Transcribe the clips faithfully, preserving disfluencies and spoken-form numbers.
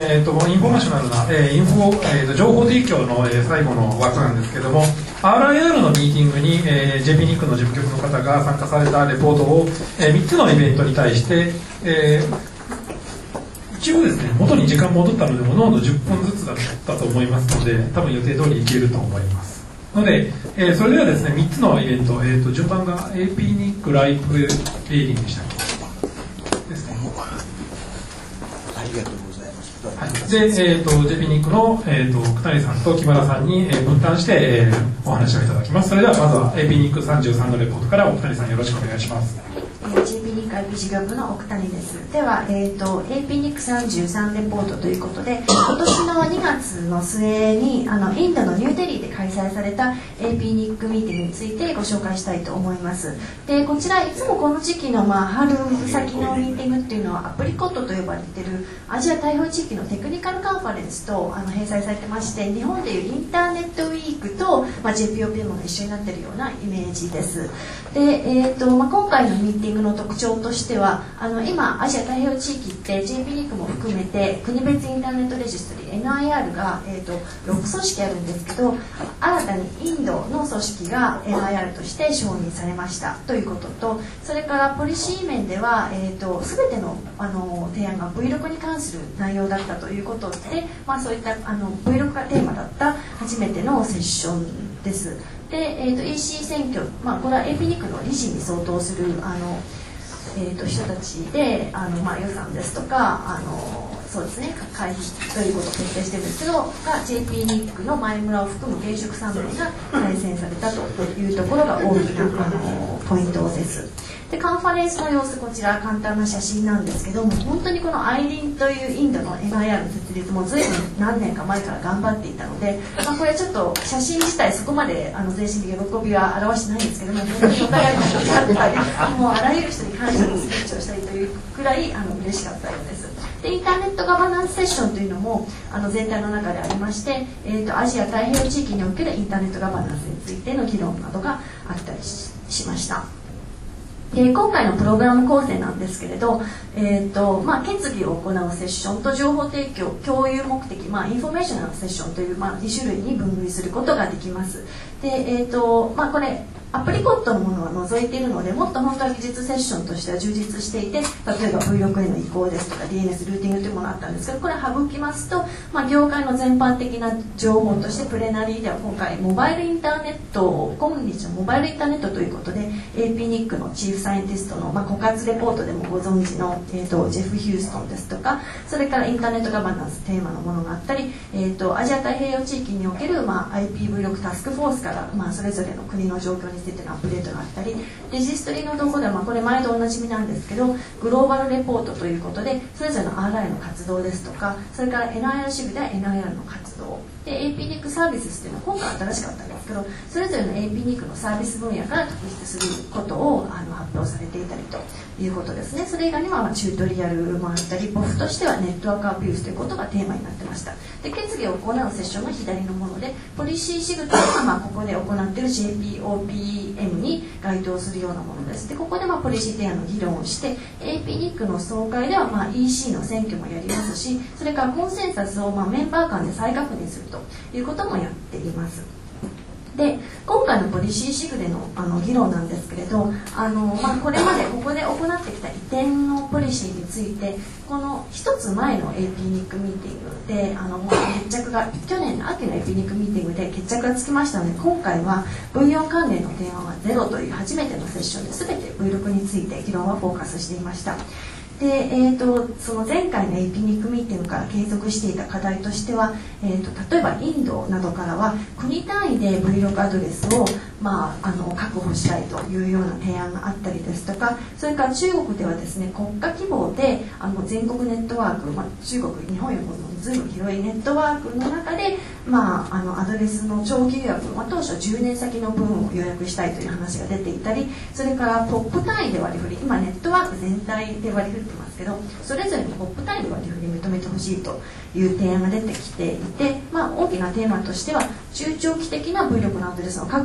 えー、とインフォーマーショナルな、えー、インフォ、えー、と情報提供の、えー、最後の枠なんですけども アールアイアール のミーティングに、えー、ジェーピー ニックの事務局の方が参加されたレポートを、えー、みっつのイベントに対して、えー、一応ですね元に時間戻ったのでもののじゅっぷんずつだったと思いますので多分予定通りいけると思いますので、えー、それではですねみっつのイベント、えー、と順番が エーピー ニックライブレーディングでしたっけですね。 ありがとうございます。 はい、で、えー、と ジェーピー ニックの、えー、と久谷さんと木村さんに、えー、分担して、えー、お話をいただきます。それではまずは エーピー ニックさんじゅうさんのレポートから奥谷さんよろしくお願いします。 ジェーピー ニック アイピー 事業部の奥谷です。では、えー、と エーピー ニックさんじゅうさんレポートということで今年のにがつの末にあのインドのニューデリーで開催された エーピー ニックミーティングについてご紹介したいと思います。でこちらいつもこの時期の、まあ、春先のミーティングっていうのはアプリコットと呼ばれているアジア太平洋地域のテクニカルカンファレンスとあの併催されてまして日本でいうインターネットウィークと、まあ、ジェーピーオーピーエム が一緒になっているようなイメージです。で、えーとまあ、今回のミーティングの特徴としてはあの今アジア太平洋地域って ジェーピー ニックも含めて国別インターネットレジストリー エヌアイアール が、えー、とろく組織あるんですけど新たにインドの組織が エヌアイアール として承認されましたということとそれからポリシー面では、えー、と全ての、あの提案が ブイろく に関する内容だったということで、まあ、そういったあの ブイろく がテーマだった初めてのセッションです。で、えー、と イーシー 選挙、まあ、これは エーピー ニックの理事に相当するあのえー、と人たちであの、まあ、予算ですとかあのそうですね会費ということを決定してるんですけどが ジェーピー ニックの前村を含む現職さん名が改選されたというところが大きなあのポイントです。でカンファレンスの様子こちら簡単な写真なんですけども本当にこのアイリンというインドの エヌアイアール の設立も随分何年か前から頑張っていたので、まあ、これちょっと写真自体そこまであの全身で喜びは表してないんですけども本当にお互いにあったりもうあらゆる人に感謝のスピーチをしたりというくらいあの嬉しかったようです。でインターネットガバナンスセッションというのもあの全体の中でありまして、えー、とアジア太平洋地域におけるインターネットガバナンスについての議論などがあったり し, しました。で今回のプログラム構成なんですけれど、えーとまあ、決議を行うセッションと情報提供共有目的、まあ、インフォメーショナルセッションという、まあ、に種類に分類することができます。で、えーとまあ、これアプリコットのものは除いているのでもっと本当は技術セッションとしては充実していて例えば ブイろく への移行ですとか ディーエヌエス ルーティングというものがあったんですけどこれ省きますと、まあ、業界の全般的な情報としてプレナリーでは今回モバイルインターネット今日のモバイルインターネットということで エーピー ニックのチーフサイエンティストの、まあ、枯渇レポートでもご存知の、えー、とジェフ・ヒューストンですとかそれからインターネットガバナンステーマのものがあったり、えー、とアジア太平洋地域における、まあ、アイピーブイろく タスクフォースから、まあ、それぞれの国の状況についてのアップデートがあったりレジストリーの動向では、まあ、これ毎度おなじみなんですけどグローバルレポートということでそれぞれの アールアイ の活動ですとかそれから エヌアイアール 支部では エヌアイアール の活動で エーピー ニックサービスっていうのは今回新しかったんですけどそれぞれの エーピー ニックのサービス分野から特筆することをあの発表されていたりということですね。それ以外には、まあ、チュートリアルもあったりポフとしてはネットワークアビュースということがテーマになってました。で決議を行うセッションの左のものでポリシーシグというのは、まあ、ここで行っている ジェーピーオーピーエム に該当するようなものです。でここでまあポリシー提案の議論をして エーピー ニックの総会ではまあ イーシー の選挙もやりますしそれからコンセンサスをまあメンバー間で再確認するということもやっています。で今回のポリシーシグで の, あの議論なんですけれどあの、まあ、これまでここで行ってきた移転のポリシーについてこの一つ前の エーピー ニックミーティングであのもう決着が去年の秋の エーピー ニックミーティングで決着がつきましたので今回は ブイよん 関連の提案はゼロという初めてのセッションで全て ブイろく について議論はフォーカスしていました。でえー、とその前回の エーピー ニックミーティングから継続していた課題としては、えー、と例えばインドなどからは国単位で ブイろく アドレスを、まあ、あの確保したいというような提案があったりですとかそれから中国ではですね国家規模であの全国ネットワーク、まあ、中国日本よりもずいぶん広いネットワークの中で、まあ、あのアドレスの長期予約、まあ、当初じゅうねん先の分を予約したいという話が出ていたりそれからポップ単位で割り振り今ネットワーク全体で割り振ってますけどそれぞれのポップ単位で割り振り認めてほしいという提案が出てきていて、まあ、大きなテーマとしては中長期的な ブイろく のアドレスの確保と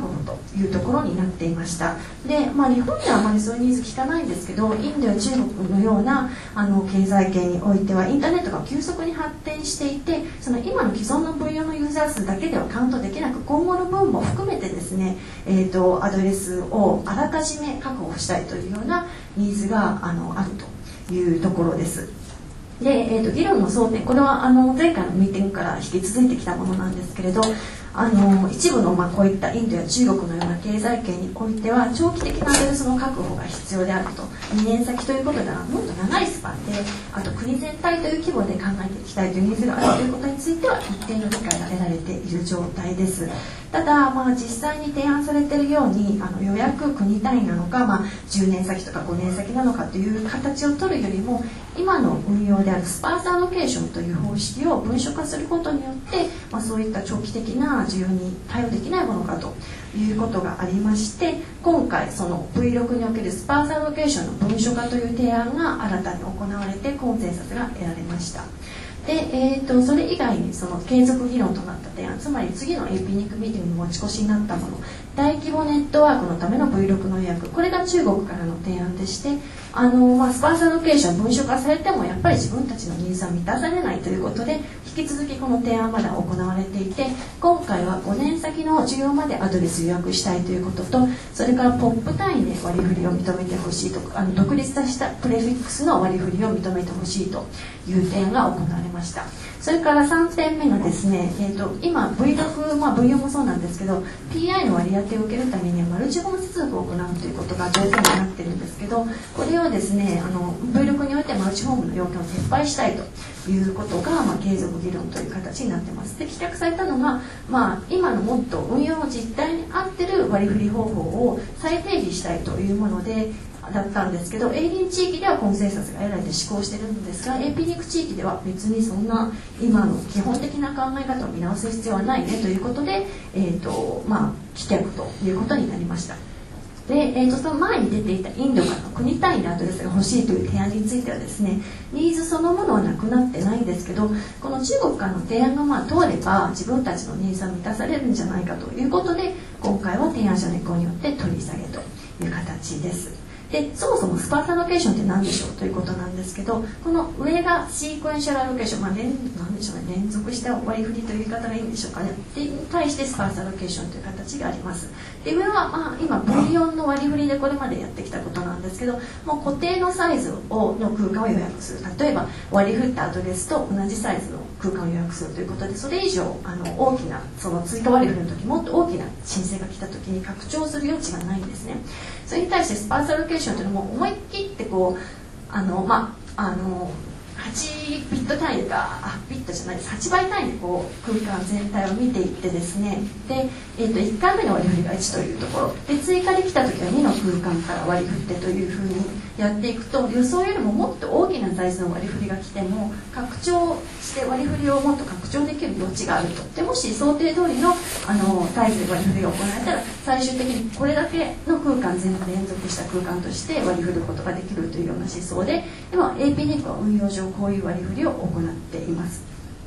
いうところになっていました。で、まあ、日本ではあまりそういうニーズ聞かないんですけど、インドや中国のようなあの経済圏においてはインターネットが急速に発展していて、その今の既存の分野のユーザー数だけではカウントできなく、今後の分も含めてですね、えーと、アドレスをあらかじめ確保したいというようなニーズがあのあるというところです。で、えーと、議論の争点、これはあの前回のミーティングから引き続いてきたものなんですけれど、あの一部の、まあ、こういったインドや中国のような経済圏においては長期的なアドレスの確保が必要であると、にねん先ということではもっと長いスパンで、あと国全体という規模で考えていきたいというニーズがあるということについては一定の理解が得られている状態です。ただ、まあ、実際に提案されているようにあの予約国単位なのか、まあ、じゅうねん先とかごねん先なのかという形を取るよりも、今の運用であるスパースアロケーションという方式を文書化することによって、まあ、そういった長期的な需要に対応できないものかということがありまして、今回その ブイろく におけるスパースアロケーションの文書化という提案が新たに行われてコンセンサスが得られました。で、えー、とそれ以外にその継続議論となった提案、つまり次の エーピーニック ミーティングに持ち越しになったもの、大規模ネットワークのための ブイろく の予約、これが中国からの提案でして、あの、まあ、スパースアロケーション文書化されてもやっぱり自分たちのニーズは満たされないということで、引き続きこの提案はまだ行われていて、今回はごねん先の需要までアドレス予約したいということと、それからポップ単位で割り振りを認めてほしいと、あの独立したプレフィックスの割り振りを認めてほしいという提案が行われました。それからさんてんめのですね、えー、と今 ブイろく、まあ、ブイよん もそうなんですけど、 ピーアイ の割り当てを受けるためにはマルチホーム接続を行うということが条件になっているんですけど、これをですね、あの ブイろく においてマルチホームの要件を撤廃したいということが、まあ、継続議論という形になっています。で、棄却されたのが、まあ、今のもっと運用の実態に合っている割り振り方法を再定義したいというものでだったんですけど、エーリン地域ではコンセンサスが得られて施行しているんですが、 エーピーニック 地域では別にそんな今の基本的な考え方を見直す必要はないねということで、えーとまあ、棄却ということになりました。で、えー、とその前に出ていたインドからの国単位のアドレスが欲しいという提案についてはですね、ニーズそのものはなくなってないんですけど、この中国からの提案がまあ通れば自分たちのニーズは満たされるんじゃないかということで、今回は提案者の意向によって取り下げという形です。で、そもそもスパースアロケーションって何でしょうということなんですけど、この上がシークエンシャルアロケーション、まあ、連なんでしょうね、連続した割り振りという言い方がいいんでしょうかね。で、に対してスパースアロケーションという形があります。で、上は、まあ、今 ブイよん の割り振りでこれまでやってきたことなんですけど、もう固定のサイズをの空間を予約する、例えば割り振ったアドレスと同じサイズの空間を予約するということで、それ以上あの大きなその追加割り振りの時、もっと大きな申請が来た時に拡張する余地がないんですね。それに対してスパースアロケーションというのも思い切ってこうあのまああのはちビット単位か、あビットじゃないです、はちばい単位でこう空間全体を見ていってですね、で、えー、といっかいめの割り振りがいちというところで、追加できた時はにの空間から割り振ってというふうにやっていくと、予想よりももっと大きなサイズの割り振りが来ても拡張して割り振りをもっと拡張できる余地があると。でもし想定通りのあのサイズで割り振りが行えたら、最終的にこれだけの空間全部連続した空間として割り振ることができるというような思想で、今 エーピーニック は運用上こういう割り振りを行っています。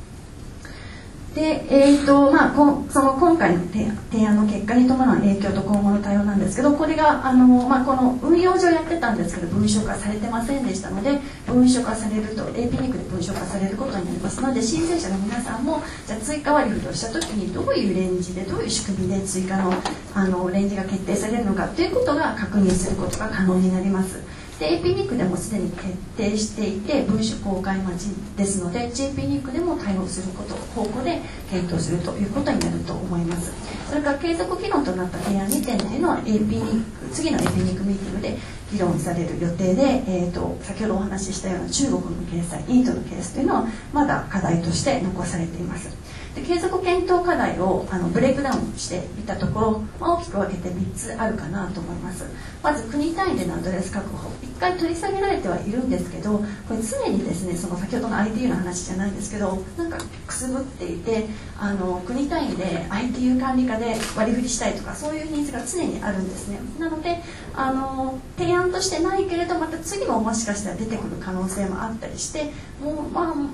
で、えーとまあ、こその今回の提案の結果に伴う影響と今後の対応なんですけど、これがあの、まあ、この運用上やってたんですけど文書化されてませんでしたので、文書化されると エーピーニック で文書化されることになりますので、申請者の皆さんもじゃあ追加割り振りをした時にどういうレンジでどういう仕組みで追加の、あのレンジが決定されるのかということが確認することが可能になります。で エーピーニック でもすでに決定していて文書公開待ちですので、 ジェーピーニック でも対応すること方向で検討するということになると思います。それから継続議論となった提案にてんというのは エーピーニック 次の エーピーニック ミーティングで議論される予定で、えー、と先ほどお話ししたような中国のケースやインドのケースというのはまだ課題として残されています。で継続検討課題をあのブレイクダウンしてみたところ、まあ、大きく分けてみっつあるかなと思います。まず国単位でのアドレス確保、いっかい取り下げられてはいるんですけど、これ常にですね、その先ほどの アイティーユー の話じゃないんですけど、なんかくすぶっていて、あの国単位で アイティーユー 管理下で割り振りしたいとか、そういうニーズが常にあるんですね。なのであの提案としてないけれど、また次ももしかしたら出てくる可能性もあったりして、もう、まあ、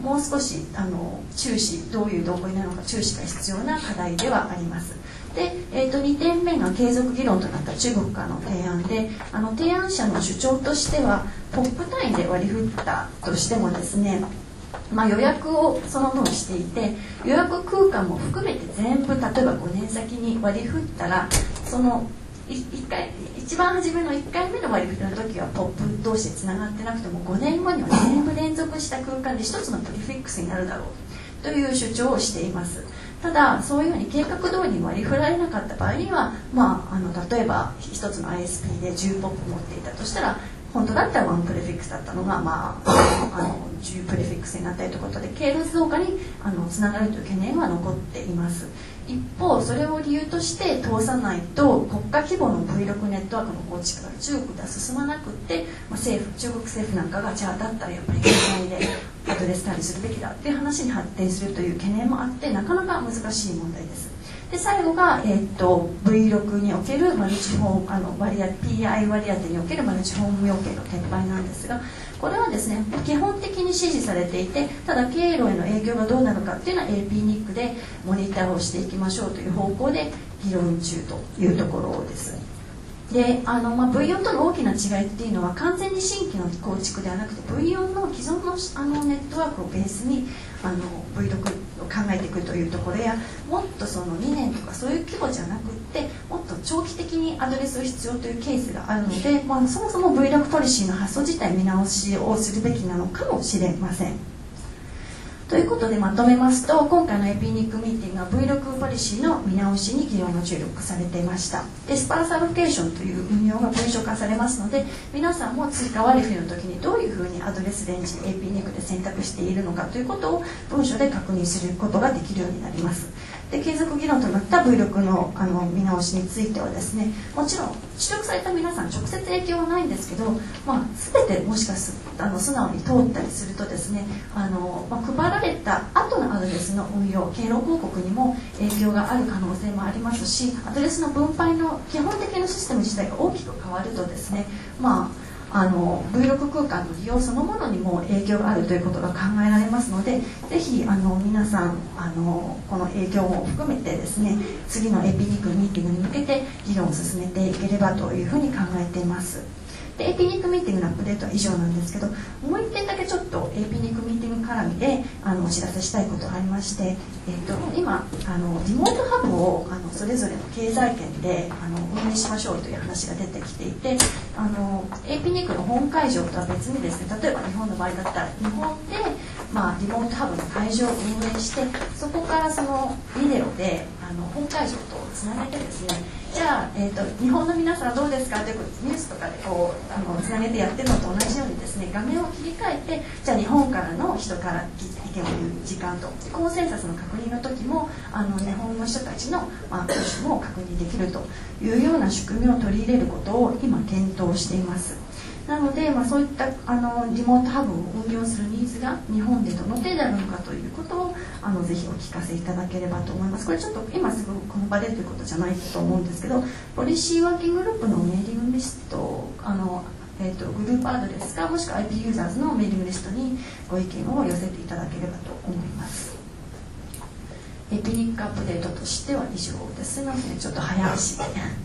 もう少しあの注視、どういう動向になるのか注視が必要な課題ではあります。で、えー、とにてんめが継続議論となった中国からの提案で、あの提案者の主張としてはポップ単位で割り振ったとしてもですね、まあ、予約をその分していて、予約空間も含めて全部例えばごねん先に割り振ったら、そのいっかい一番初めのいっかいめの割り振りの時はポップ同士でつながってなくてもごねんごには全部連続した空間で一つのプリフィックスになるだろうという主張をしています。ただそういうふうに計画通りに割り振られなかった場合には、まあ、あの例えば一つの アイエスピー でじゅうポップ持っていたとしたら、本当だったらワンプレフィックスだったのが、まあ、あのじゅうプレフィックスになったりということで経路増加にあのつながるという懸念は残っています。一方それを理由として通さないと国家規模の ブイろく ネットワークの構築が中国では進まなくって、まあ、政府中国政府なんかがじゃあだったらやっぱり現在でアドレス管理するべきだっていう話に発展するという懸念もあって、なかなか難しい問題です。で最後が、えー、と ブイろく におけるマルチホームあの割り ピーアイ 割り当てにおけるマルチホーム要件の撤廃なんですが、これはですね基本的に支持されていて、ただ経路への影響がどうなるかっていうのは エーピーニック でモニターをしていきましょうという方向で議論中というところです。であの、まあ、ブイよん との大きな違いっていうのは完全に新規の構築ではなくて ブイよん の既存 の, あのネットワークをベースにあの ブイろく を考えていくというところや、もっとそのにねんとかそういう規模じゃなくってもっと長期的にアドレスを必要というケースがあるので、まあ、そもそも ブイろく ポリシーの発想自体見直しをするべきなのかもしれません。ということでまとめますと、今回の エーピーニック ミーティングは ブイろく ポリシーの見直しに議論が注力されていました。でスパースアロケーションという運用が文書化されますので、皆さんも追加割り振りの時にどういうふうにアドレスレンジ エーピーニック で選択しているのかということを文書で確認することができるようになります。で継続議論となった ブイろく の, あの見直しについてはですね、もちろん取得された皆さん直接影響はないんですけど、まあ、全てもしかするとあの素直に通ったりするとですね、あの、まあ、配られた後のアドレスの運用経路広告にも影響がある可能性もありますし、アドレスの分配の基本的なシステム自体が大きく変わるとですね、まああの ブイろく 空間の利用そのものにも影響があるということが考えられますので、ぜひあの皆さんあのこの影響も含めてですね、次の エーピーニック ミーティングに向けて議論を進めていければというふうに考えています。で エーピーニック ミーティングのアップデートは以上なんですけど、もういってんだけちょっと エーピーニック ミーティング絡みであのお知らせしたいことがありまして、えー、と今あのリモートハブをあのそれぞれの経済圏であの運営しましょうという話が出てきていて、あの エーピーニック の本会場とは別にですね、例えば日本の場合だったら日本で、まあ、リモートハブの会場を運営して、そこからそのビデオであの本会場とつなげてですね、じゃあ、えー、と日本の皆さんどうですかというニュースとかでこうあのつなげてやってるのと同じようにですね、画面を切り替えて、じゃあ日本からの人から意見を言う時間とコンセンサスの確認の時もあの日本の人たちの、まあ、プッシュも確認できるというような仕組みを取り入れることを今検討しています。なので、まあ、そういったあのリモートハブを運用するニーズが日本でどの程度あるのかということをあのぜひお聞かせいただければと思います。これちょっと今すぐこの場でということじゃないと思うんですけど、ポリシーワーキンググループのメーリングリストあの、えー、とグループアドレスかもしくは アイピー ユーザーズのメーリングリストにご意見を寄せていただければと思います。エーピーニック アップデートとしては以上です。すみません、ちょっと早足で。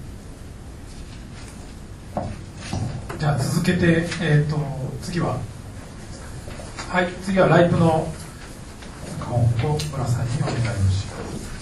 じゃあ続けて、えー、と次ははい次はライプの岡本村さんにお願いをします。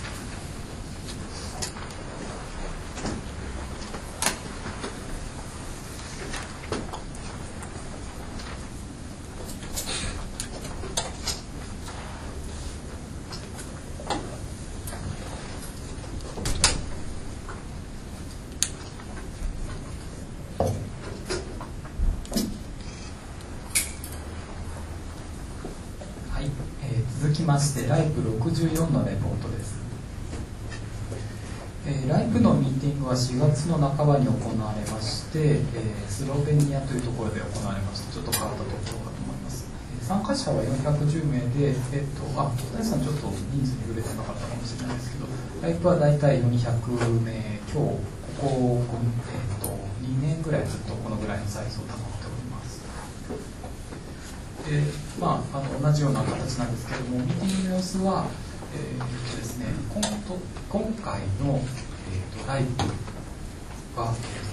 続きましてライプろくじゅうよんのレポートです。えー、ライプのミーティングはしがつの半ばに行われまして、えー、スロベニアというところで行われました。ちょっと変わったところかと思います。えー、参加者はよんひゃくじゅうめいで、えー、とあ小谷さんちょっと人数に触れてなかったかもしれないですけど、ライプはだいたいよんひゃくめい強、ここ、えー、とにねんぐらいずっとこのぐらいのサイズを保っております。 でまあ、あの同じような形なんですけれども、ミーティングの様子は、えーとですね、今, と今回の、えー、とライブは、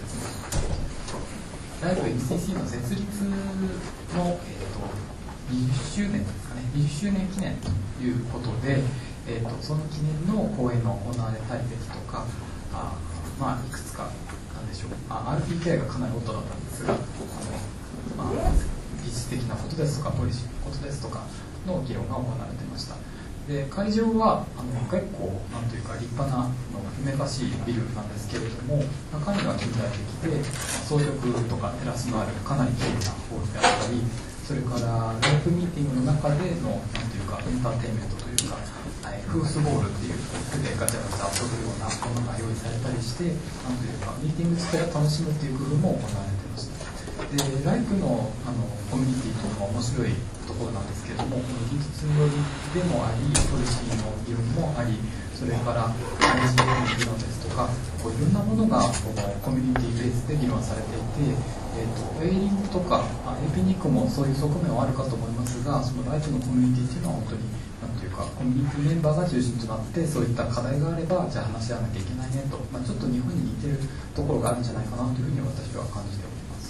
ライブ エヌシーシー の設立の、えー、とにじゅっしゅうねんですかね、にじゅっしゅうねん記念ということで、えー、とその記念の講演が行われたりですとか、あまあ、いくつかなんでしょう、あ アールピーケー がかなりホットだったんですが、あの、まあ、技術的なことですとかポリシーのことですとかの議論が行われていました。で会場はあの結構なんというか立派なのめかしいビルなんですけれども、中身は近代的で装飾とかテラスのあるかなり綺麗なホールであったり、それからライブミーティングの中でのなんというかエンターテインメントというか、フースボールっていう手でガチャガチャ遊ぶようなものが用意されたりして、なんというかミーティング自体を楽しむっていう工夫も行われていました。でライブのあのコミュニティとか面白いところなんですけれども、技術によりでもあり、ポリシーの議論もあり、それから アイジーエム の議論ですとか、こういろんなものがこのコミュニティベースで議論されていて、えー、とエイリングとか エーピーニックもそういう側面はあるかと思いますが、そのライブのコミュニティというのは本当になんというかコミュニティメンバーが中心となって、そういった課題があればじゃあ話し合わなきゃいけないねと、まあ、ちょっと日本に似てるところがあるんじゃないかなというふうに私は感じております。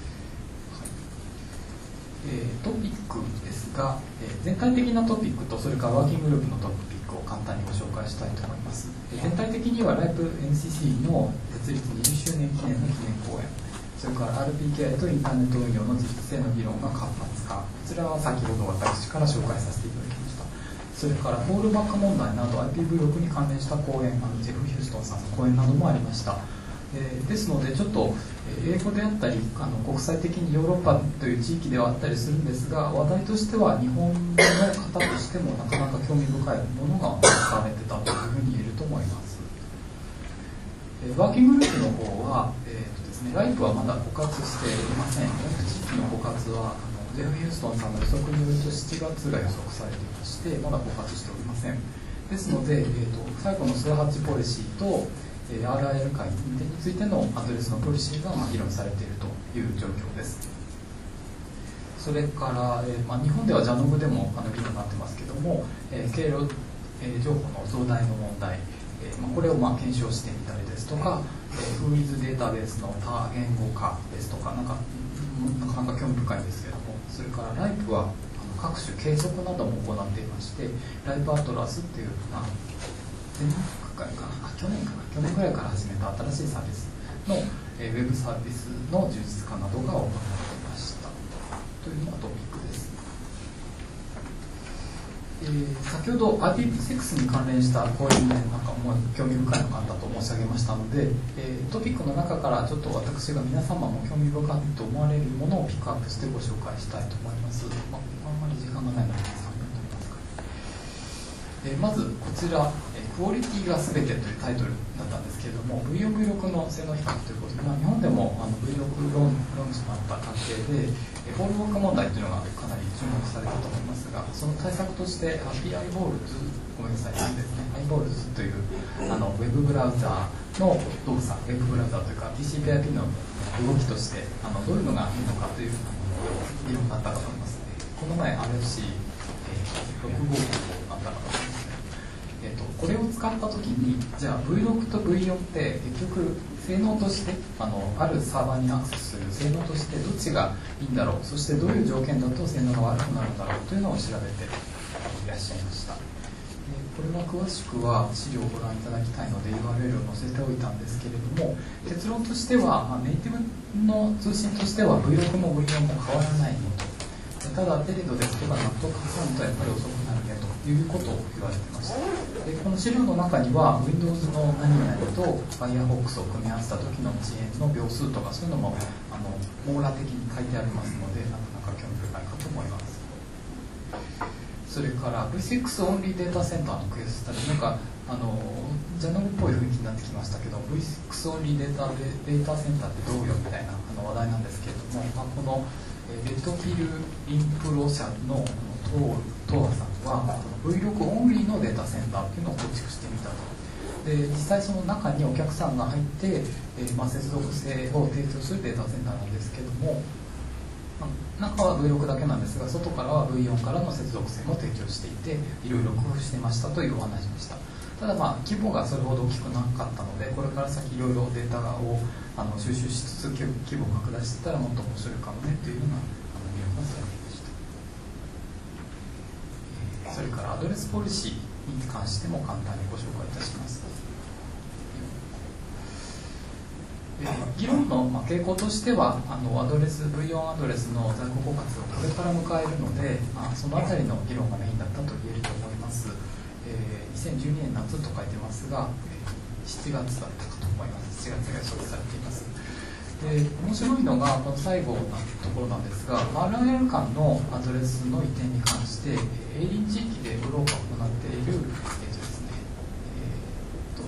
えー、トピックですが、えー、全体的なトピックとそれからワーキンググループのトピックを簡単にご紹介したいと思います。えー、全体的にはライブ エヌシーシー の設立にじゅっしゅうねん記念の記念講演、それから アールピーケーアイ とインターネット運用の自律性の議論が活発化、こちらは先ほど私から紹介させていただきました。それからフォールバック問題など アイピーブイろく に関連した講演、あのジェフ・ヒューストンさんの講演などもありました。えー、ですのでちょっと英語であったりあの国際的にヨーロッパという地域ではあったりするんですが、話題としては日本の方としてもなかなか興味深いものが使われてたというふうに言えると思います。えー、ワーキンググループの方は、えーとですね、ライフはまだ枯渇していません。地域の枯渇はあのジェフ・ヒューストンさんの予測によるとしちがつが予測されていまして、まだ枯渇しておりません。ですので、えーと最後の数八ポリシーとアールアイエル 会についてのアドレスのポリシーが議論されているという状況です。それから、えーまあ、日本ではジャノブでもあの議論になってますけども、えー、経路、えー、情報の増大の問題、えーまあ、これをまあ検証してみたりですとか、えー、フーイズデータベースの多言語化ですとか、なんかなかなか興味深いんですけれども、それからライプはあの各種計測なども行っていまして、ライプアトラスっていうあの前回かなあ去年かな去年ぐらいから始めた新しいサービスの、えー、ウェブサービスの充実化などが行われていましたというのがトピックです。えー、先ほど アイピーブイシックス に関連した講演でなんかもう興味深いのがあったと申し上げましたので、えー、トピックの中からちょっと私が皆様も興味深いと思われるものをピックアップしてご紹介したいと思います。まあ、あんまり時間がないのでさんぷん取りますか。えー、まずこちら、えー、クオリティがすべてというタイトルだったんですけれども、 ブイよんブイろく の性能比較ということで、まあ、日本でもあの ブイろく ローンチもあった関係で、えー、フォールバック問題というのがかなり注目されたと思いますが、その対策として ピーアイ ボールズごめんなさいですね、アイボールズというあのウェブブラウザーの動作、ウェブブラウザーというか ティーシーピーアイピー の動きとしてあのどういうのがいいのかという議論があったかと思います。この前 アールエフシーろくごごあったかと思います。えー、とこれを使ったときに、じゃあ ブイろく と ブイよん って結局性能としてあのあるサーバーにアクセスする性能としてどっちがいいんだろう、そしてどういう条件だと性能が悪くなるんだろうというのを調べていらっしゃいました。これは詳しくは資料をご覧いただきたいので ユーアールエル を載せておいたんですけれども、結論としては、まあ、ネイティブの通信としては ブイろく も ブイよん も変わらないのと、ただテレドですとか納得挟むとやっぱり遅くなるねということを言われてました。でこの資料の中には Windows の何々と Firefox を組み合わせた時の遅延の秒数とかそういうのもあの網羅的に書いてありますので、なかなか興味深いかと思います。それから ブイシックス オンリーデータセンターのケーススタディ、なんかあのジャノブっぽい雰囲気になってきましたけど、 ブイシックス オンリーデータデータセンターってどうよみたいなあの話題なんですけれども、まあ、このレッドフィルインプロ社のトーアさんは ブイろく オンリーのデータセンターっていうのを構築してみたと。で実際その中にお客さんが入って、えーまあ、接続性を提供するデータセンターなんですけども、 中は ブイろく だけなんですが、外からは ブイよん からの接続性も提供していて、いろいろ工夫してましたというお話でした。ただまあ規模がそれほど大きくなかったので、これから先いろいろデータをあの収集しつつ規模を拡大していったらもっと面白いかもねというようなあの議論がされていました。それからアドレスポリシーに関しても簡単にご紹介いたします。議論の傾向としては、あのアドレス ブイよん アドレスの在庫枯渇をこれから迎えるので、まあ、そのあたりの議論がメインだったと言えると思います。えー、にせんじゅうにねん夏と書いてますが、しちがつだったかと思います。しちがつが予測されています。で、面白いのがこの最後のところなんですが、 アールアイアール 間のアドレスの移転に関して営林地域でブローカーを行っている、えーとですねえー、と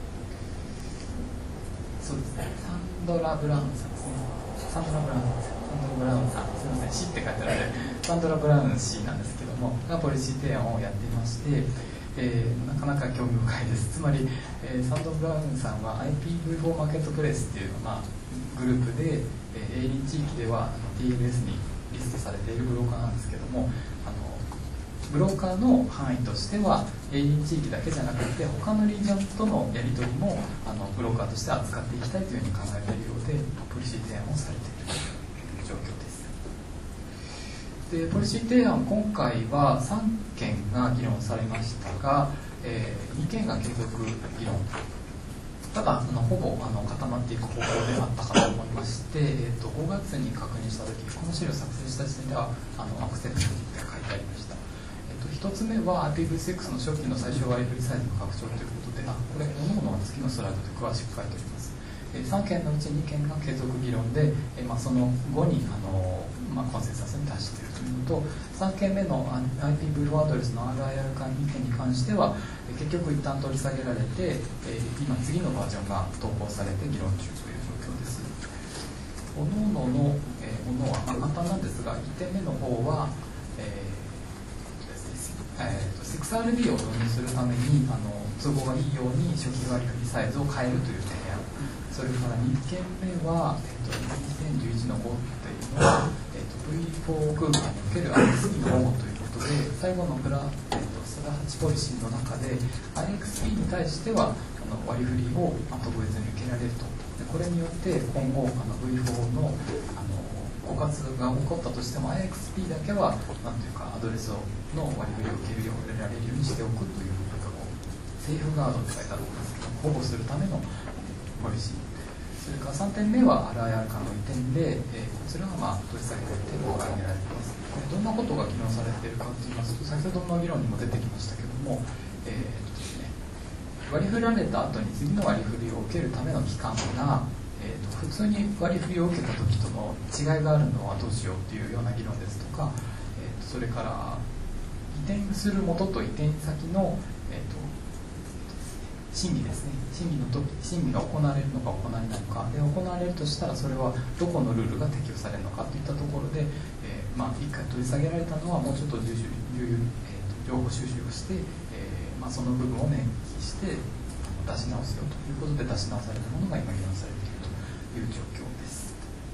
そうですねサンドラ・ブラウンさんですねサンドラ・ブラウンさんサンドラ・ブラウンさんすみません、シって書いてあるのでサンドラ・ブラウン氏なんですけどもがポリシー提案をやっていまして、えー、なかなか興味深いです。つまり、えー、サンドラ・ブラウンさんは アイピーブイフォー マーケットプレイスっていう、まあ、グループで、えー、営林地域では ティーエルエス にリストされているブローカーなんですけども、あのブローカーの範囲としては営林地域だけじゃなくて他のリージョンとのやり取りもあのブローカーとして扱っていきたいというふうに考えているようで、ポリシー提案をされているという状況です。でポリシー提案、今回はさんけんが議論されましたが、えー、にけんが継続議論、ただあのほぼあの固まっていく方向であったかと思いまして、えー、とごがつに確認したとき、この資料を作成した時点ではあのアクセルが書いてありました。えー、とひとつめは アイピーブイシックス の初期の最小割り振りサイズの拡張ということで、あこれ各々は次のスライドで詳しく書いております。えー、さんけんのうちにけんが継続議論で、えーまあ、その後にあの、まあ、コンセンサスに達しているというのと、さんけんめの アイピーブイフォー アドレスの アールアイアール 間にけんに関しては結局一旦取り下げられて、えー、今次のバージョンが投稿されて議論中という状況です。各々の、えー、ものは、まあ、簡単なんですが、いってんめの方は、えーですねえー、シックスアールディー を導入するためにあの都合がいいように初期割り振りサイズを変えるという提案、それからにけんめは、えー、とにせんじゅういちのごっていうのは、えー、と ブイフォー 空間における アイエックスピー の保護ということで、最後のプラ、えー、とスラはちポリシーの中で アイエックスピー に対してはあの割り振りを特別に受けられると。でこれによって今後あの ブイフォー の, あの枯渇が起こったとしても アイエックスピー だけはなんていうかアドレスの割り振りを受けるようにられるようにしておくという、なんかこうセーフガードって書いてあるんですけど、保護するためのポリシー。それからさんてんめは アールアイアール 間の移転で、えー、こちらがまあ取り下げられて考えられています。どんなことが議論されているかといいますと、先ほどの議論にも出てきましたけども、えーとですね、割り振られた後に次の割り振りを受けるための期間が、えー、と普通に割り振りを受けた時との違いがあるのはどうしようというような議論ですとか、えー、とそれから移転する元と移転先の、えー、と審議ですね、審議の時審議が行われるのか行われないのかで、行われるとしたらそれはどこのルールが適用されるのかといったところで、えーまあ、いっかい取り下げられたのはもうちょっと重々、えー、と情報収集をして、えーまあ、その部分を明記して出し直すよということで出し直されたものが今議論されているという状況です。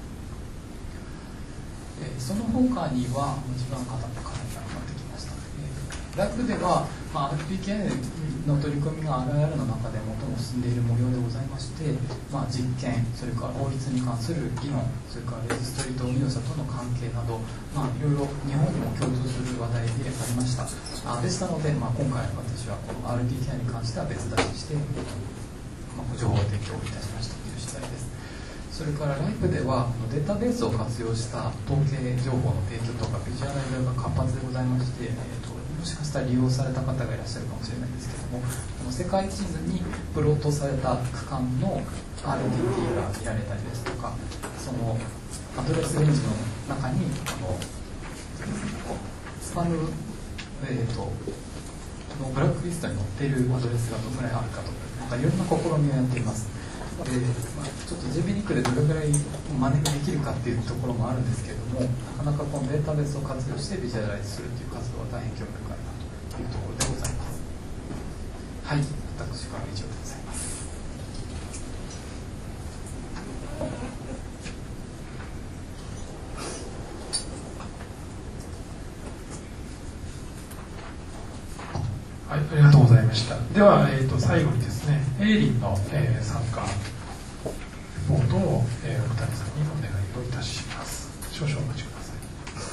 えー、その他には一番方の課題がなってきました。ライブでは、まあ、アールピーケー の取り組みが アールアイアール の中で最も進んでいる模様でございまして、まあ、実験、それから法律に関する議論、それからレジストリ導入者との関係など、まあ、いろいろ日本にも共通する話題でありました。あでしたので、まあ、今回私はこの アールピーケー に関しては別出しして、まあ、情報提供をいたしましたという次第です。それからライブではデータベースを活用した統計情報の提供とかビジュアライザーが活発でございまして、えーともしかしたら利用された方がいらっしゃるかもしれないんですけども、この世界地図にプロットされた区間の アールティーティー が見られたりですとか、そのアドレスレンジの中にあのスパム、えーと、のブラックリストに載っているアドレスがどのくらいあるかとか、なんかいろんな試みをやっています。でまあ、ちょっと ジェイピー ニックでどれぐらい真似ができるかっていうところもあるんですけれども、なかなかこのデータベースを活用してビジュアライズするという活動は大変興味深いなというところでございます。はい、私からは以上でございます。 はい、ありがとうございました。では、えー、と最後にですね、エイリンの、えー、参加レポートを、えー、奥谷さんにお願いをいたします。少々お待ちくださ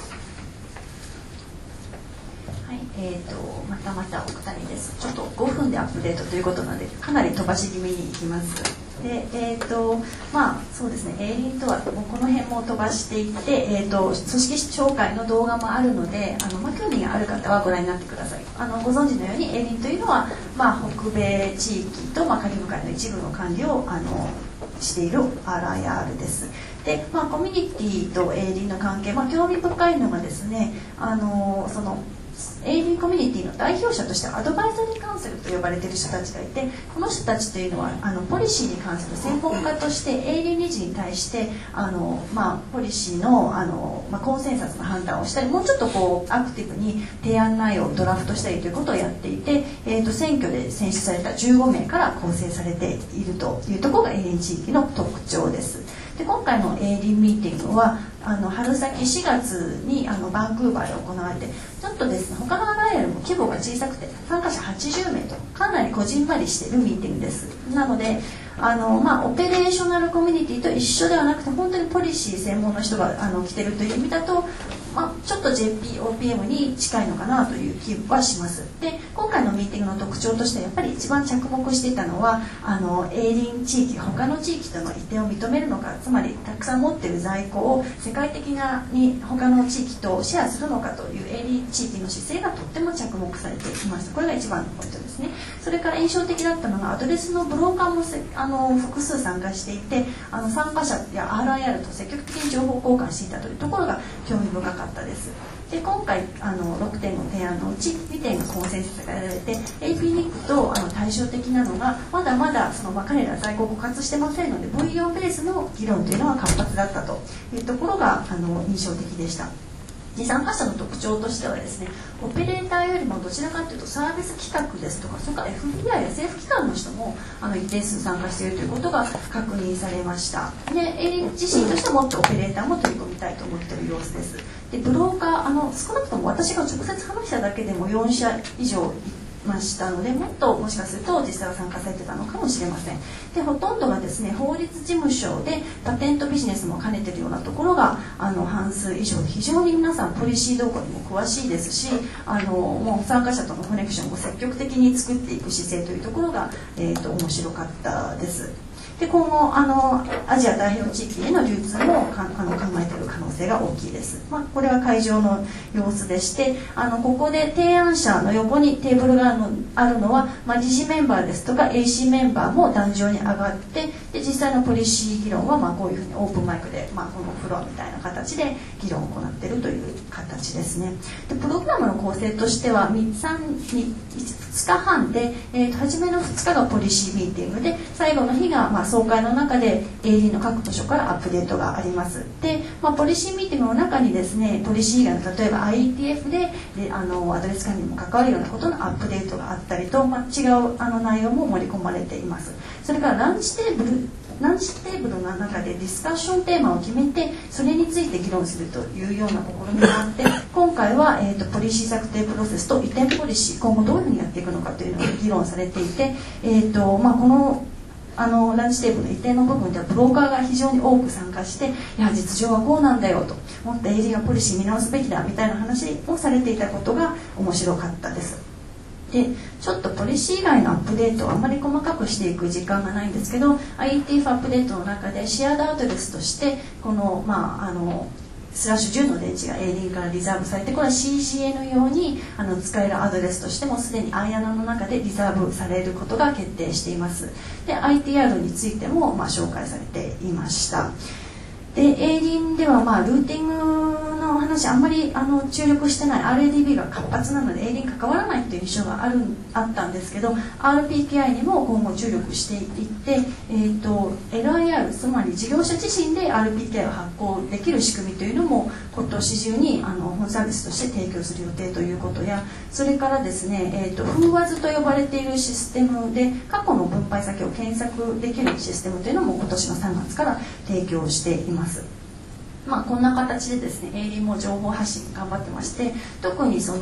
い。はい、えー、とまたまた奥谷です。ちょっとごふんでアップデートということなので、かなり飛ばし気味にいきます。で、えーとまあそうですね、エイリンとはもうこの辺も飛ばしていって、えー、と組織紹介の動画もあるので、あの、まあ、興味がある方はご覧になってください。あのご存知のようにエイリンというのは、まあ、北米地域と、まあ、カリブ海の一部の管理をあのしている アールアイアール です。で、まあ、コミュニティとエイリンの関係、まあ、興味深いのがですね、あのそのエイリンコミュニティの代表者としてアドバイザリーカウンセルと呼ばれている人たちがいて、この人たちというのはあのポリシーに関する専門家としてエイリン理事に対してあの、まあ、ポリシーの、あの、まあ、コンセンサスの判断をしたり、もうちょっとこうアクティブに提案内容をドラフトしたりということをやっていて、えー、と選挙で選出されたじゅうごめいから構成されているというところがエイリン地域の特徴です。で、今回のエイリンミーティングはあの春先しがつにあのバンクーバーで行われて、ちょっとですね、他のアライアルも規模が小さくて参加者はちじゅうめいとかなりこじんまりしているミーティングです。なのであの、まあ、オペレーショナルコミュニティと一緒ではなくて、本当にポリシー専門の人があの来てるという意味だと、まあ、ちょっと ジェーピーオーピーエム に近いのかなという気はします。で、今回のミーティングの特徴としてやっぱり一番着目していたのは、あのエイリン地域他の地域との移転を認めるのか、つまりたくさん持っている在庫を世界的なに他の地域とシェアするのかというエイリン地域の姿勢がとっても着目されていました。これが一番のポイントですね。それから印象的だったのがアドレスのブローカーもせあの複数参加していて、あの参加者や アールアイアール と積極的に情報交換していたというところが興味深かったです。で、今回あのろくてんの提案のうちにてんがコンセンサスが得られて、 エーピーニック とあの対照的なのがまだまだその、まあ、彼ら在庫を枯渇してませんので ブイヨー ベースの議論というのは活発だったというところがあの印象的でした。で、参加者の特徴としてはですね、オペレーターよりもどちらかというとサービス企画ですとか、それから エフビーアイ や政府機関の人もあの一定数参加しているということが確認されました。で、エイリン自身としてはもっとオペレーターも取り込みたいと思っている様子です。で、ブローカー、あの少なくとも私が直接話しただけでもよんしゃ以上ましたので、もっともしかすると実際は参加されてたのかもしれません。で、ほとんどがですね、法律事務所でパテントビジネスも兼ねているようなところがあの半数以上で、非常に皆さんポリシー動向にも詳しいですし、あのもう参加者とのコネクションを積極的に作っていく姿勢というところが、えーと、面白かったです。で、今後あのアジア太平洋地域への流通もかあの考えている可能性が大きいです。まあ、これは会場の様子でして、あのここで提案者の横にテーブルがある の, あるのは、まあ、理事メンバーですとか エーシー メンバーも壇上に上がって、で実際のポリシー議論はまあこういうふうにオープンマイクで、まあ、このフロアみたいな形で議論を行っているという形ですね。で、プログラムの構成としてはふつかはんで、えー、と初めのふつかがポリシーミーティングで、最後の日がまあ総会の中で エーディー の各部署からアップデートがあります。で、まあ、ポリシーミーティングの中にですね、ポリシー以外の例えば アイイーティーエフ で, であのアドレス管理にも関わるようなことのアップデートがあったりと、まあ、違うあの内容も盛り込まれています。それからランチテーブルランチテーブルの中でディスカッションテーマを決めて、それについて議論するというような試みがあって、今回は、えー、とポリシー策定プロセスと移転ポリシー、今後どういうふうにやっていくのかというのが議論されていて、えーとまあ、このあのランチテーブルの移転の部分ではブローカーが非常に多く参加して、いや実情はこうなんだよと、もっとエーディーがポリシー見直すべきだみたいな話をされていたことが面白かったです。で、ちょっとポリシー以外のアップデートをあまり細かくしていく時間がないんですけど、 アイイーティーエフ アップデートの中でシェアードアドレスとしてこの、まあ、あのスラッシュじゅうの電池が エーディー からリザーブされて、これは シージーエヌ 用にあの使えるアドレスとしてもすでに アイアナ の中でリザーブされることが決定しています。で、 アイティーアール についても、まあ、紹介されていました。で、エーディー では、まあ、ルーティングの話あんまりあの注力してない、 アールエーディービー が活発なので エーディー に関わらないという印象があるあったんですけど、 アールピーケーアイ にも今後注力していって、えー、と エルアイアール、 つまり事業者自身で アールピーケーアイ を発行できる仕組みというのも今年中にあの本サービスとして提供する予定ということや、それからですね、えー、と フーワーズ と呼ばれているシステムで過去の分配先を検索できるシステムというのも今年のさんがつから提供しています。まあ、こんな形でですね、エーディーも情報発信頑張ってまして、特にその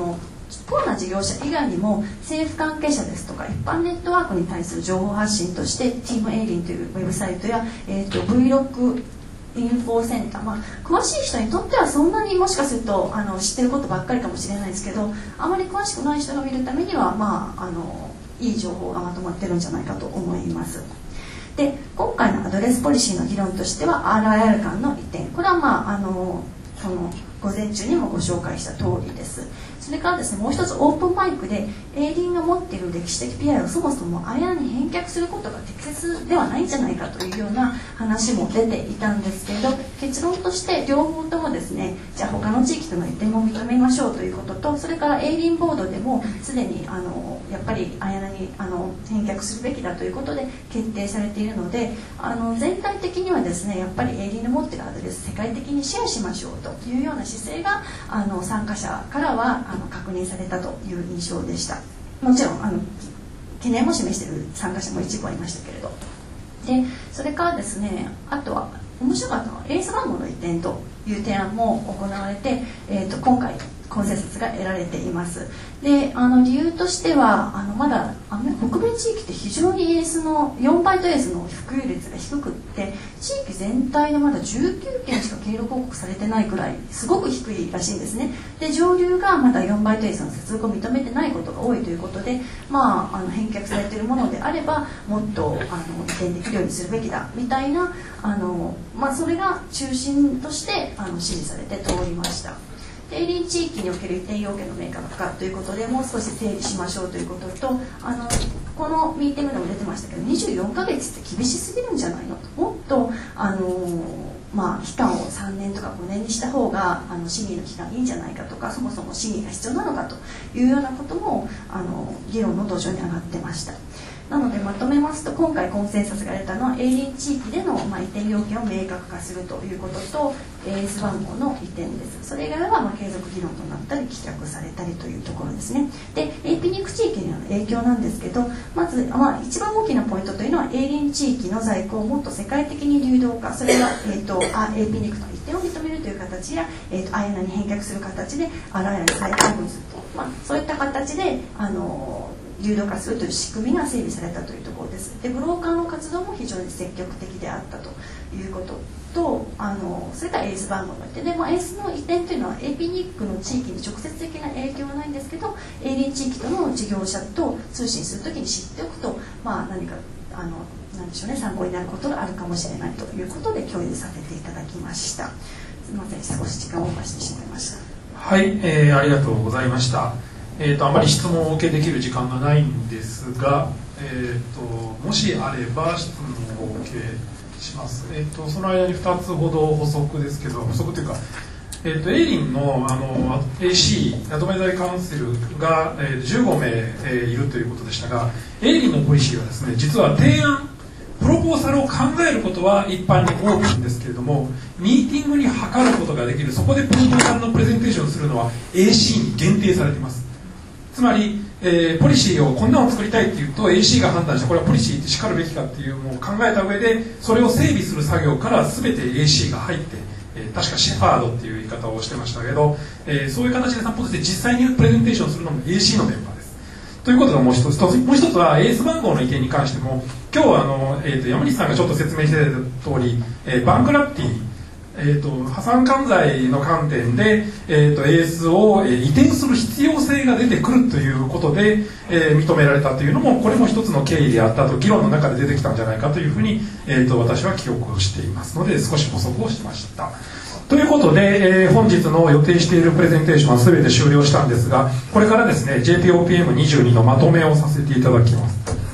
コアな事業者以外にも政府関係者ですとか一般ネットワークに対する情報発信としてチームエイリンというウェブサイトや、えー、と ブイロックインフォセンター、まあ、詳しい人にとってはそんなにもしかするとあの知ってることばっかりかもしれないですけど、あまり詳しくない人が見るためには、まあ、あのいい情報がまとまってるんじゃないかと思います。で今回のアドレスポリシーの議論としては アールアイアール 間の移転、これは、まあ、あのこの午前中にもご紹介した通りです。それからですね、もう一つオープンマイクでエイリンが持っている歴史的 ピーアイ をそもそもアイアンに返却することが適切ではないんじゃないかというような話も出ていたんですけれど、結論として両方ともですね、じゃあ他の地域との移転も認めましょうということと、それからエイリンボードでもすでにあのやっぱりアイアンにあの返却するべきだということで決定されているので、あの全体的にはですね、やっぱりエイリンの持っているアドレス世界的にシェアしましょうというような姿勢があの参加者からはあの確認されたという印象でした。もちろんあの懸念も示している参加者も一部ありましたけれど、でそれからですね、あとは面白かったのはエース番号の移転という提案も行われて、えー、と今回コンセンサスが得られています。であの理由としてはあのまだあの北米地域って非常にエースのよんバイトエースの普及率が低くって、地域全体でまだじゅうきゅうけんしか経路報告されてないくらいすごく低いらしいんですね。で上流がまだよんバイトエースの接続を認めてないことが多いということで、まあ、あの返却されているものであればもっとあの移転できるようにするべきだみたいなあの、まあ、それが中心としてあの支持されて通りました。エイリン地域における移転要件の明確化ということでもう少し整理しましょうということと、あのこのミーティングでも出てましたけどにじゅうよんかげつって厳しすぎるんじゃないのと、もっとあの、まあ、期間をさんねんとかごねんにした方があの審議の期間いいんじゃないかとか、そもそも審議が必要なのかというようなこともあの議論の土壌に上がってました。なのでまとめますと、今回コンセンサスが出たのはエイリン地域での、まあ、移転要件を明確化するということとエース番号の移転です。それ以外はまあ継続議論となったり棄却されたりというところですね。で エーピーニック 地域への影響なんですけど、まず、まあ、一番大きなポイントというのはエイリン地域の在庫をもっと世界的に流動化、それが、えー、と エーピーニック の移転を認めるという形や、えー、とアイアナに返却する形でアライアンス再配分すると、まあ、そういった形であの流動化するという仕組みが整備されたというところです。でブローカーの活動も非常に積極的であったということと、あのそれからエース番号の移転で、まあ、エースの移転というのは エーピーニック の地域に直接的な影響はないんですけど、エイリン地域との事業者と通信するときに知っておくと、まあ、何かあのなんでしょうね、参考になることがあるかもしれないということで共有させていただきました。すみません、少し時間をオーバーしてしまいました。 はい、えー、ありがとうございました。えーと、あまり質問をお受けできる時間がないんですが、えーと、もしあれば質問をお受けします。えーと、その間にふたつほど補足ですけど、補足というか、えーと、エイリンの、あの エーシー アドバイザリーカウンセルが、えー、じゅうごめい、えー、いるということでしたが、エイリンのポリシーはですね、実は提案プロポーザルを考えることは一般に多くんですけれども、ミーティングに諮ることができる、そこでプロポーザルのプレゼンテーションをするのは エーシー に限定されています。つまり、えー、ポリシーをこんなのを作りたいっていうと エーシー が判断してこれはポリシーってしかるべきかっていうのを考えた上でそれを整備する作業から全て エーシー が入って、えー、確かシェファードっていう言い方をしてましたけど、えー、そういう形でサポートして実際にプレゼンテーションするのも エーシー のメンバーです。ということがもう一つと、もう一つはエース番号の移転に関しても今日はあの、えー、と山西さんがちょっと説明していた通り、えー、バンクラプティえー、と破産管財の観点で、えー、とエースを、えー、移転する必要性が出てくるということで、えー、認められたというのもこれも一つの経緯であったと議論の中で出てきたんじゃないかというふうに、えー、と私は記憶をしていますので少し補足をしました。ということで、えー、本日の予定しているプレゼンテーションは全て終了したんですが、これからですね ジェイピーオーピーエムにじゅうに のまとめをさせていただきます。